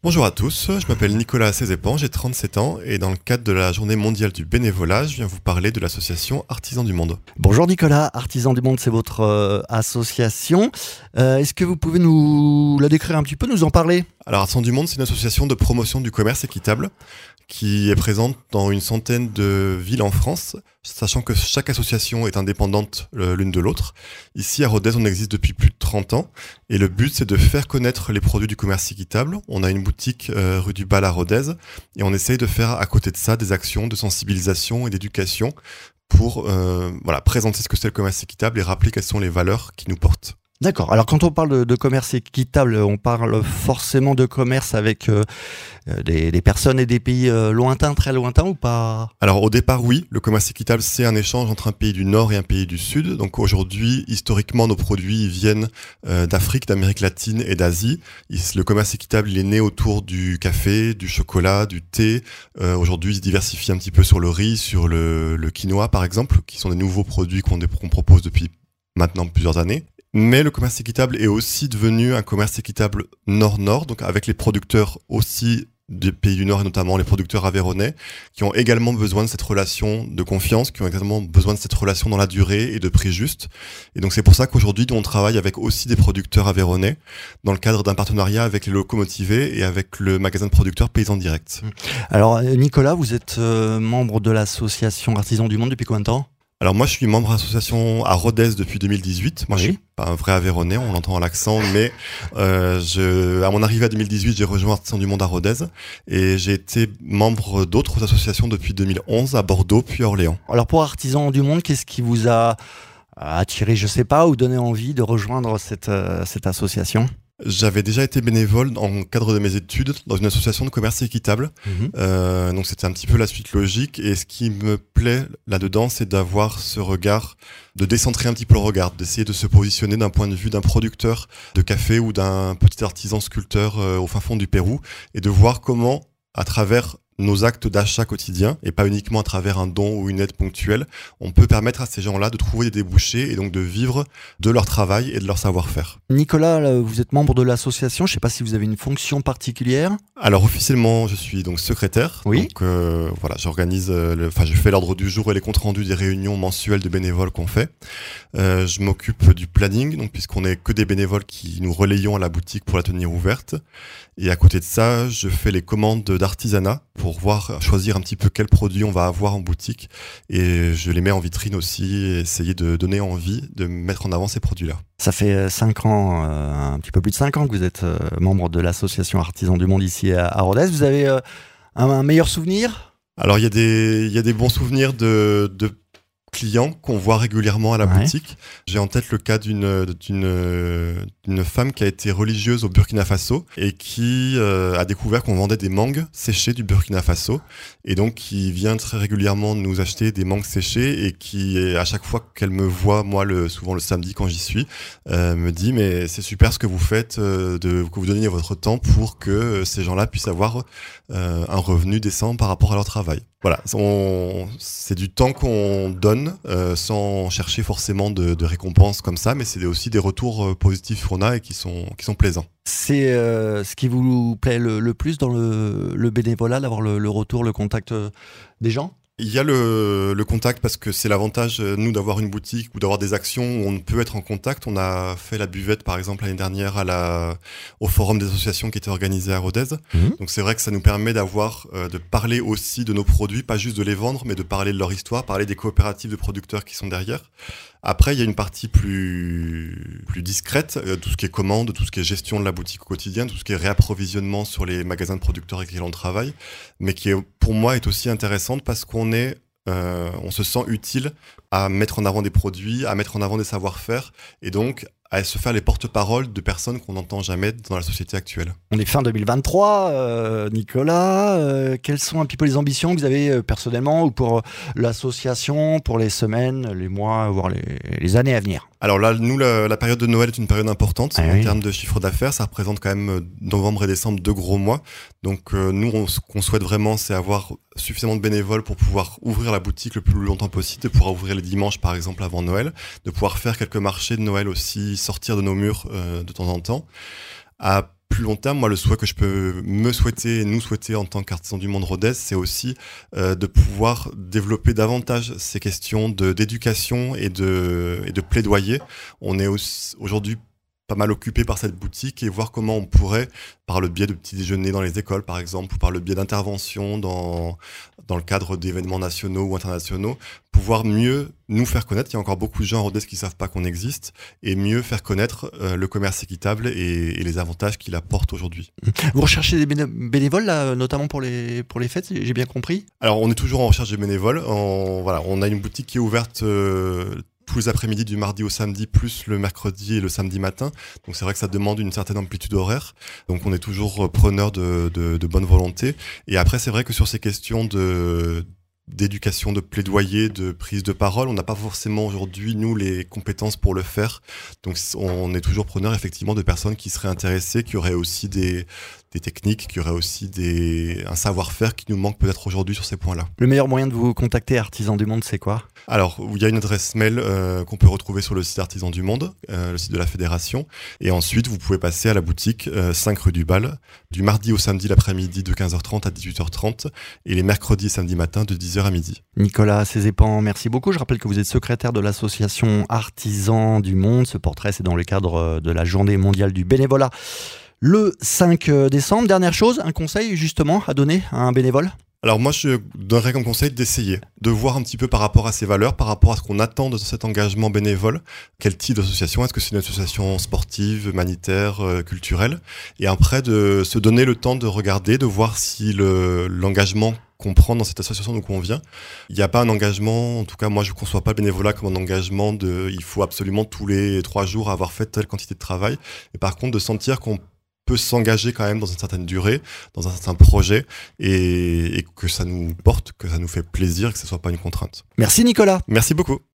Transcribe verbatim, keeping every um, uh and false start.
Bonjour à tous, je m'appelle Nicolas Cézépan, j'ai trente-sept ans et dans le cadre de la journée mondiale du bénévolat, je viens vous parler de l'association Artisans du Monde. Bonjour Nicolas, Artisans du Monde, c'est votre euh, association. Euh, est-ce que vous pouvez nous la décrire un petit peu, nous en parler ? Alors Artisans du Monde, c'est une association de promotion du commerce équitable qui est présente dans une centaine de villes en France, sachant que chaque association est indépendante euh, l'une de l'autre. Ici à Rodez, on existe depuis plus de trente ans et le but c'est de faire connaître les produits du commerce équitable. On a une boutique euh, rue du Bal à Rodez et on essaye de faire à côté de ça des actions de sensibilisation et d'éducation pour euh, voilà, présenter ce que c'est le commerce équitable et rappeler quelles sont les valeurs qui nous portent. D'accord, alors quand on parle de, de commerce équitable, on parle forcément de commerce avec euh, des, des personnes et des pays euh, lointains, très lointains ou pas ? Alors au départ oui, le commerce équitable c'est un échange entre un pays du Nord et un pays du Sud. Donc aujourd'hui, historiquement, nos produits viennent euh, d'Afrique, d'Amérique latine et d'Asie. Le commerce équitable il est né autour du café, du chocolat, du thé. Euh, aujourd'hui il se diversifie un petit peu sur le riz, sur le, le quinoa par exemple, qui sont des nouveaux produits qu'on, qu'on propose depuis maintenant plusieurs années. Mais le commerce équitable est aussi devenu un commerce équitable nord-nord, donc avec les producteurs aussi des pays du Nord et notamment les producteurs aveyronnais, qui ont également besoin de cette relation de confiance, qui ont également besoin de cette relation dans la durée et de prix juste. Et donc c'est pour ça qu'aujourd'hui on travaille avec aussi des producteurs aveyronnais dans le cadre d'un partenariat avec les locaux motivés et avec le magasin de producteurs Paysans Direct. Alors Nicolas, vous êtes euh, membre de l'association Artisans du Monde depuis combien de temps ? Alors moi je suis membre association à Rodez depuis deux mille dix-huit. Moi oui. je suis pas un vrai Aveyronnais, on l'entend à l'accent, mais euh, je, à mon arrivée à deux mille dix-huit, j'ai rejoint Artisans du Monde à Rodez et j'ai été membre d'autres associations depuis deux mille onze à Bordeaux puis à Orléans. Alors pour Artisans du Monde, qu'est-ce qui vous a attiré, je sais pas, ou donné envie de rejoindre cette, euh, cette association ? J'avais déjà été bénévole en cadre de mes études dans une association de commerce équitable. Mmh. Euh, donc c'était un petit peu la suite logique. Et ce qui me plaît là-dedans, c'est d'avoir ce regard, de décentrer un petit peu le regard, d'essayer de se positionner d'un point de vue d'un producteur de café ou d'un petit artisan sculpteur euh, au fin fond du Pérou et de voir comment, à travers nos actes d'achat quotidiens et pas uniquement à travers un don ou une aide ponctuelle, on peut permettre à ces gens-là de trouver des débouchés et donc de vivre de leur travail et de leur savoir-faire. Nicolas, vous êtes membre de l'association, je ne sais pas si vous avez une fonction particulière. Alors officiellement, je suis donc secrétaire. Oui. Donc euh, voilà, j'organise, euh, le, enfin je fais l'ordre du jour et les comptes rendus des réunions mensuelles de bénévoles qu'on fait. Euh, je m'occupe du planning, donc puisqu'on n'est que des bénévoles qui nous relayons à la boutique pour la tenir ouverte. Et à côté de ça, je fais les commandes d'artisanat pour voir, choisir un petit peu quels produits on va avoir en boutique. Et je les mets en vitrine aussi et essayer de donner envie de mettre en avant ces produits-là. Ça fait cinq ans, euh, un petit peu plus de cinq ans que vous êtes euh, membre de l'association Artisans du Monde ici à, à Rodez. Vous avez euh, un, un meilleur souvenir ? Alors il y a des, il y a des bons souvenirs de, de clients qu'on voit régulièrement à la ouais. boutique. J'ai en tête le cas d'une, d'une, d'une femme qui a été religieuse au Burkina Faso et qui euh, a découvert qu'on vendait des mangues séchées du Burkina Faso et donc qui vient très régulièrement nous acheter des mangues séchées et qui, à chaque fois qu'elle me voit, moi le, souvent le samedi quand j'y suis, euh, me dit mais c'est super ce que vous faites, euh, de, que vous donniez votre temps pour que ces gens-là puissent avoir euh, un revenu décent par rapport à leur travail. Voilà, on, c'est du temps qu'on donne euh, sans chercher forcément de, de récompenses comme ça, mais c'est aussi des retours euh, positifs qu'on a et qui sont, qui sont plaisants. C'est euh, ce qui vous plaît le, le plus dans le, le bénévolat, d'avoir le, le retour, le contact euh, des gens ? Il y a le, le contact parce que c'est l'avantage, nous, d'avoir une boutique ou d'avoir des actions où on peut être en contact. On a fait la buvette, par exemple, l'année dernière à la, au forum des associations qui était organisé à Rodez. Mmh. Donc c'est vrai que ça nous permet d'avoir, euh, de parler aussi de nos produits, pas juste de les vendre, mais de parler de leur histoire, parler des coopératives de producteurs qui sont derrière. Après, il y a une partie plus, plus discrète, euh, tout ce qui est commande, tout ce qui est gestion de la boutique au quotidien, tout ce qui est réapprovisionnement sur les magasins de producteurs avec lesquels on travaille, mais qui, est, pour moi, est aussi intéressante parce qu'on est, euh, on se sent utile à mettre en avant des produits, à mettre en avant des savoir-faire, et donc à se faire les porte-paroles de personnes qu'on n'entend jamais dans la société actuelle. On est fin deux mille vingt-trois, euh, Nicolas, euh, quelles sont un petit peu les ambitions que vous avez euh, personnellement ou pour euh, l'association, pour les semaines, les mois, voire les, les années à venir ? Alors là, nous, la, la période de Noël est une période importante ah en oui. termes de chiffre d'affaires. Ça représente quand même novembre et décembre deux gros mois. Donc euh, nous, on, ce qu'on souhaite vraiment, c'est avoir suffisamment de bénévoles pour pouvoir ouvrir la boutique le plus longtemps possible, de pouvoir ouvrir les dimanches, par exemple, avant Noël, de pouvoir faire quelques marchés de Noël aussi, sortir de nos murs euh, de temps en temps. À plus long terme, moi, le souhait que je peux me souhaiter et nous souhaiter en tant qu'artisans du monde Rodez, c'est aussi euh, de pouvoir développer davantage ces questions de, d'éducation et de, et de plaidoyer. On est aussi, aujourd'hui pas mal occupé par cette boutique et voir comment on pourrait, par le biais de petits déjeuners dans les écoles, par exemple, ou par le biais d'interventions dans, dans le cadre d'événements nationaux ou internationaux, pouvoir mieux nous faire connaître. Il y a encore beaucoup de gens à Rodez qui ne savent pas qu'on existe, et mieux faire connaître euh, le commerce équitable et, et les avantages qu'il apporte aujourd'hui. Vous recherchez des béné- bénévoles, là, notamment pour les, pour les fêtes, j'ai bien compris ? Alors, on est toujours en recherche de bénévoles. On, voilà, on a une boutique qui est ouverte euh, tous les après-midi du mardi au samedi, plus le mercredi et le samedi matin. Donc c'est vrai que ça demande une certaine amplitude horaire. Donc on est toujours preneur de, de, de bonne volonté. Et après, c'est vrai que sur ces questions de d'éducation, de plaidoyer, de prise de parole, on n'a pas forcément aujourd'hui, nous, les compétences pour le faire. Donc on est toujours preneur, effectivement, de personnes qui seraient intéressées, qui auraient aussi des, des techniques, qui auraient aussi des, un savoir-faire qui nous manque peut-être aujourd'hui sur ces points-là. Le meilleur moyen de vous contacter, Artisans du Monde, c'est quoi ? Alors, il y a une adresse mail euh, qu'on peut retrouver sur le site Artisans du Monde, euh, le site de la fédération. Et ensuite, vous pouvez passer à la boutique euh, cinq rue du Bal, du mardi au samedi l'après-midi de quinze heures trente à dix-huit heures trente et les mercredis et samedis matin de dix heures à midi. Nicolas Cézépan, merci beaucoup. Je rappelle que vous êtes secrétaire de l'association Artisans du Monde. Ce portrait, c'est dans le cadre de la Journée mondiale du bénévolat le cinq décembre. Dernière chose, un conseil justement à donner à un bénévole ? Alors moi, je donnerais comme conseil d'essayer, de voir un petit peu par rapport à ses valeurs, par rapport à ce qu'on attend de cet engagement bénévole. Quel type d'association ? Est-ce que c'est une association sportive, humanitaire, euh, culturelle ? Et après, de se donner le temps de regarder, de voir si le, l'engagement qu'on prend dans cette association nous convient. Il n'y a pas un engagement, en tout cas moi je ne conçois pas le bénévolat comme un engagement de il faut absolument tous les trois jours avoir fait telle quantité de travail. Et par contre, de sentir qu'on peut s'engager quand même dans une certaine durée, dans un certain projet, et, et que ça nous porte, que ça nous fait plaisir, que ce ne soit pas une contrainte. Merci Nicolas. Merci beaucoup.